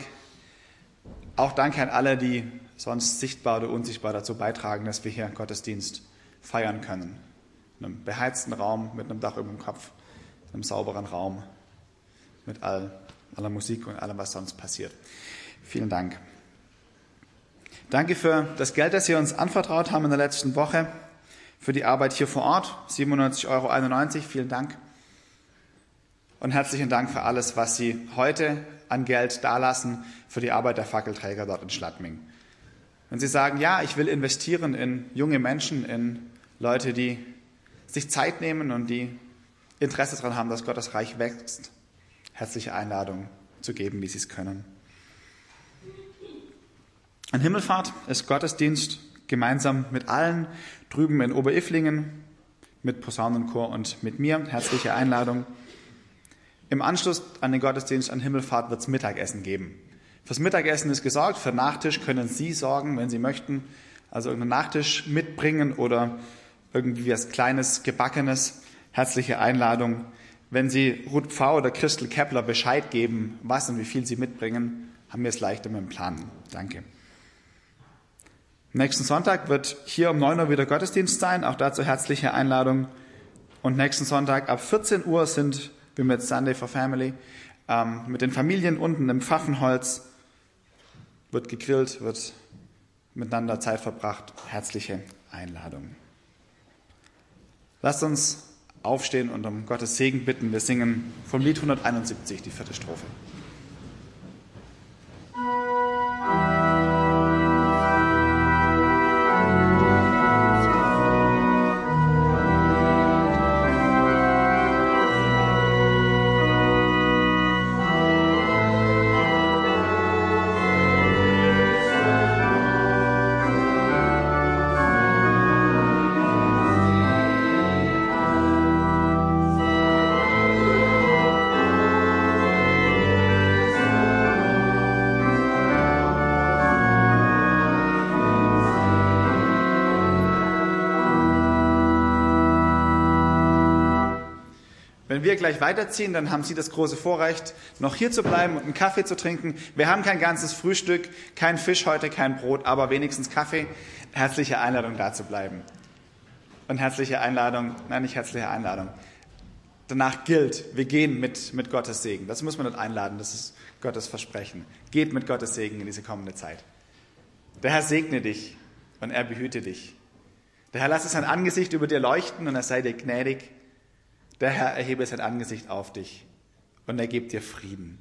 Auch danke an alle, die sonst sichtbar oder unsichtbar dazu beitragen, dass wir hier Gottesdienst feiern können. einem beheizten Raum, mit einem Dach über dem Kopf, einem sauberen Raum, mit all, aller Musik und allem, was sonst passiert. Vielen Dank. Danke für das Geld, das Sie uns anvertraut haben in der letzten Woche, für die Arbeit hier vor Ort, siebenundneunzig Euro einundneunzig, vielen Dank. Und herzlichen Dank für alles, was Sie heute an Geld dalassen für die Arbeit der Fackelträger dort in Schladming. Wenn Sie sagen, ja, ich will investieren in junge Menschen, in Leute, die sich Zeit nehmen und die Interesse daran haben, dass Gottes Reich wächst, herzliche Einladung zu geben, wie Sie es können. An Himmelfahrt ist Gottesdienst gemeinsam mit allen drüben in Oberilflingen, mit Posaunenchor und mit mir. Herzliche Einladung. Im Anschluss an den Gottesdienst an Himmelfahrt wird es Mittagessen geben. Fürs Mittagessen ist gesorgt, für Nachtisch können Sie sorgen, wenn Sie möchten. Also irgendeinen Nachtisch mitbringen oder irgendwie was Kleines, Gebackenes. Herzliche Einladung. Wenn Sie Ruth Pfau oder Christel Kepler Bescheid geben, was und wie viel Sie mitbringen, haben wir es leichter mit dem Planen. Danke. Nächsten Sonntag wird hier um neun Uhr wieder Gottesdienst sein, auch dazu herzliche Einladung. Und nächsten Sonntag ab vierzehn Uhr sind wir mit Sunday for Family, ähm, mit den Familien unten im Pfaffenholz, wird gegrillt, wird miteinander Zeit verbracht. Herzliche Einladung. Lasst uns aufstehen und um Gottes Segen bitten. Wir singen vom Lied hunderteinundsiebzig, die vierte Strophe. Wenn wir gleich weiterziehen, dann haben Sie das große Vorrecht, noch hier zu bleiben und einen Kaffee zu trinken. Wir haben kein ganzes Frühstück, kein Fisch heute, kein Brot, aber wenigstens Kaffee. Herzliche Einladung, da zu bleiben. Und herzliche Einladung, nein, nicht herzliche Einladung. Danach gilt, wir gehen mit, mit Gottes Segen. Das muss man nicht einladen, das ist Gottes Versprechen. Geht mit Gottes Segen in diese kommende Zeit. Der Herr segne dich und er behüte dich. Der Herr lasse sein Angesicht über dir leuchten und er sei dir gnädig. Der Herr erhebe sein Angesicht auf dich und er gibt dir Frieden.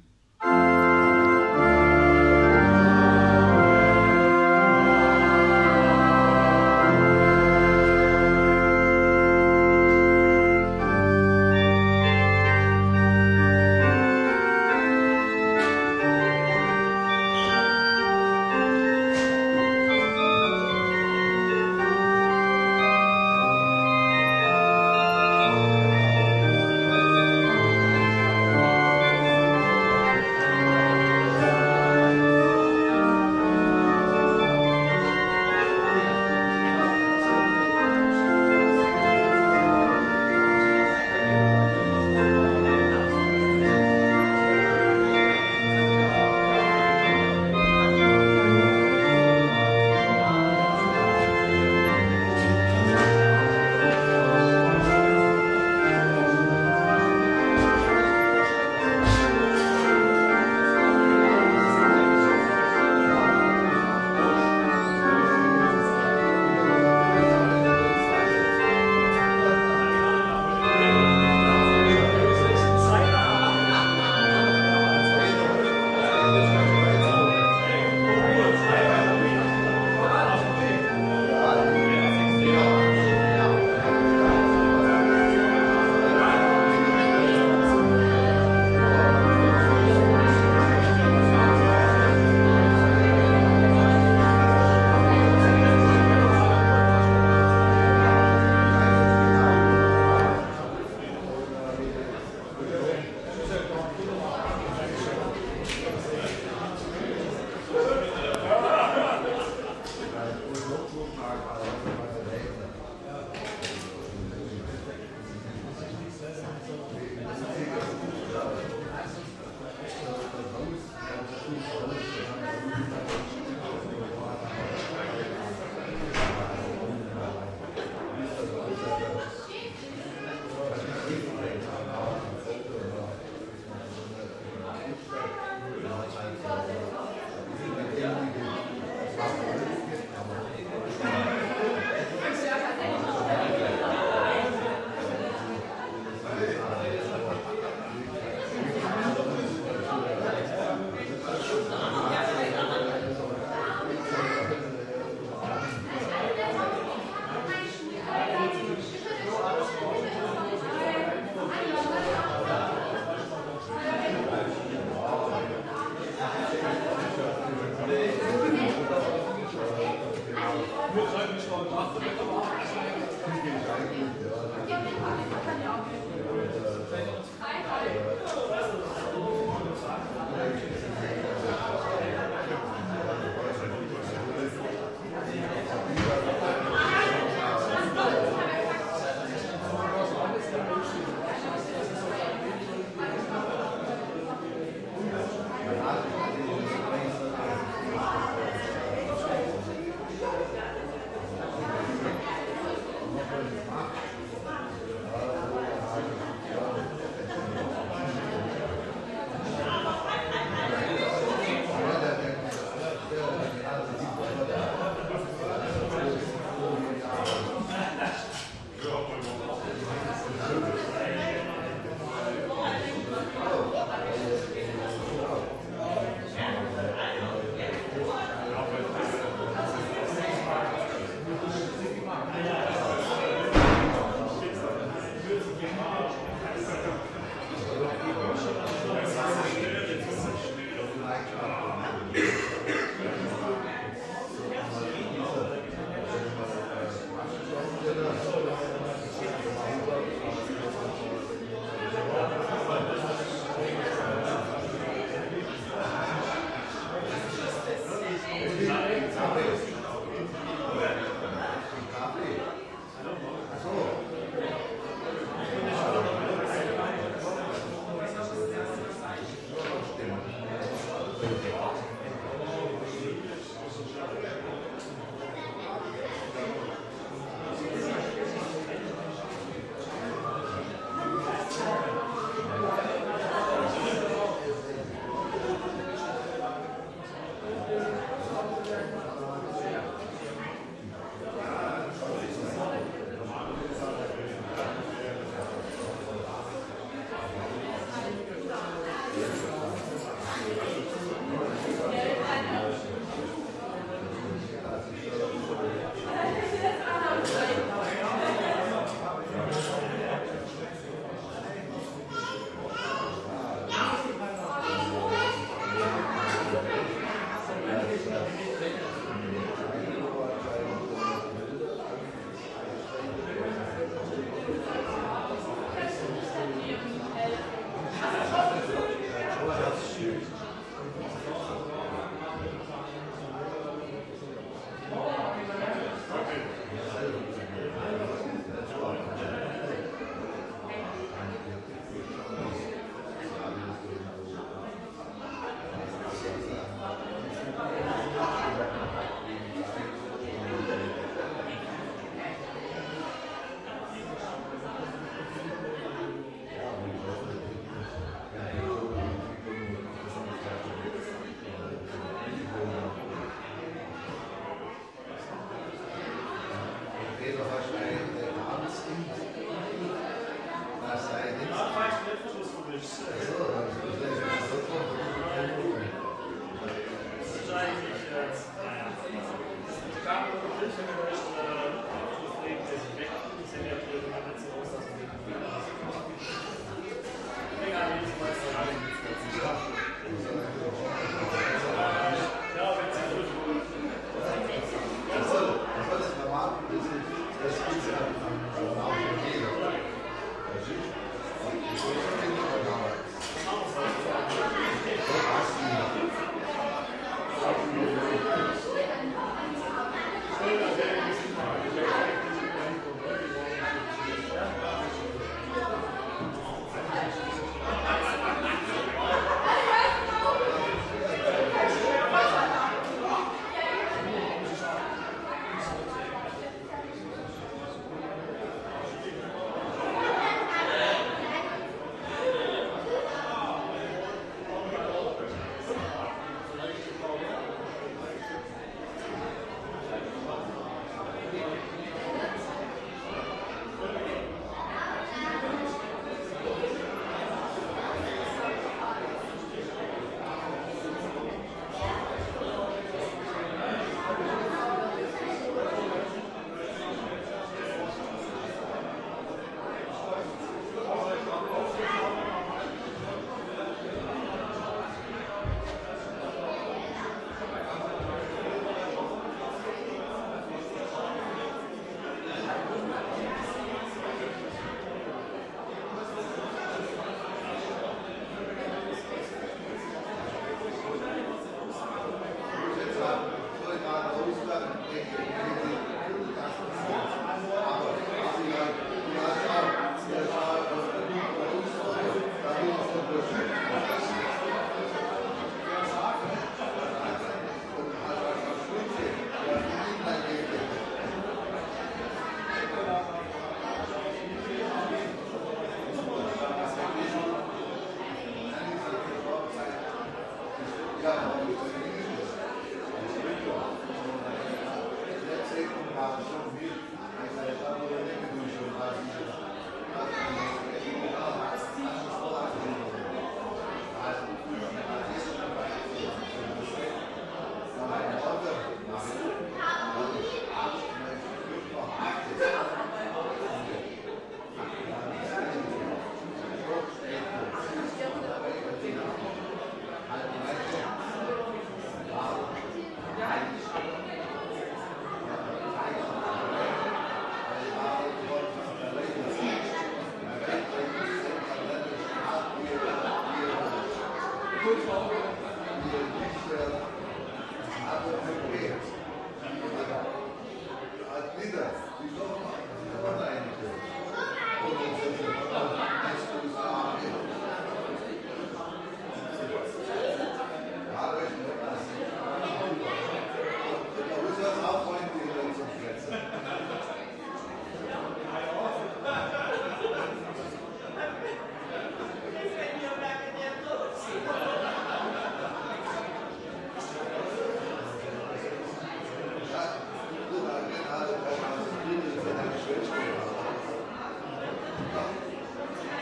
Thank you.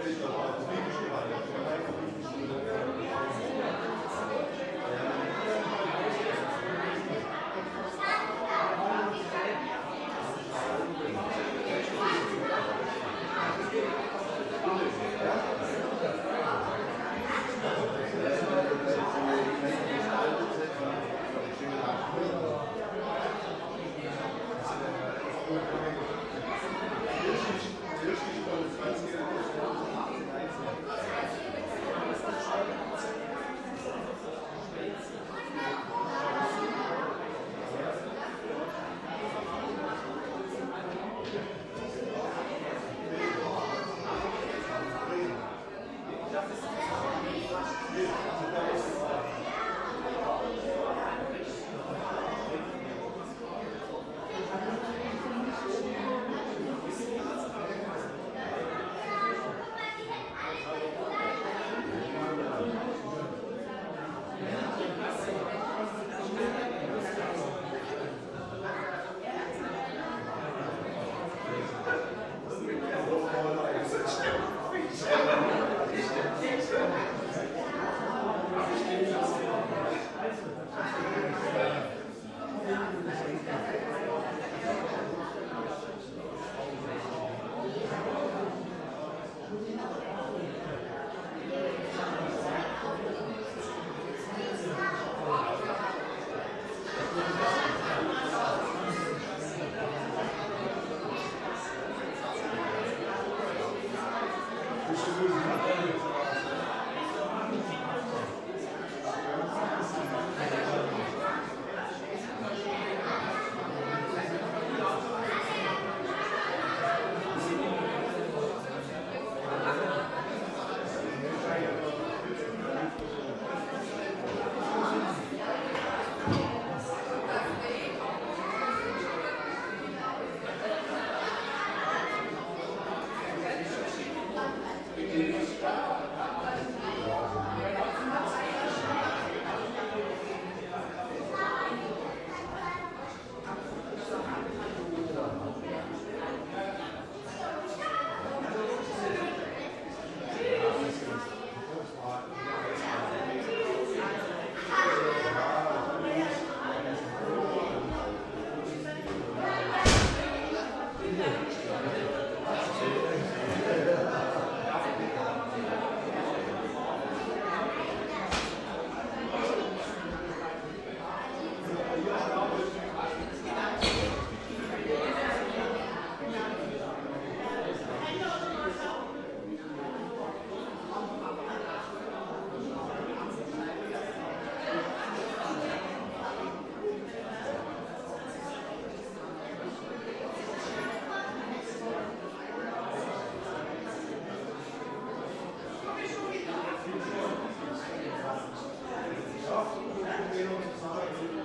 Thank you.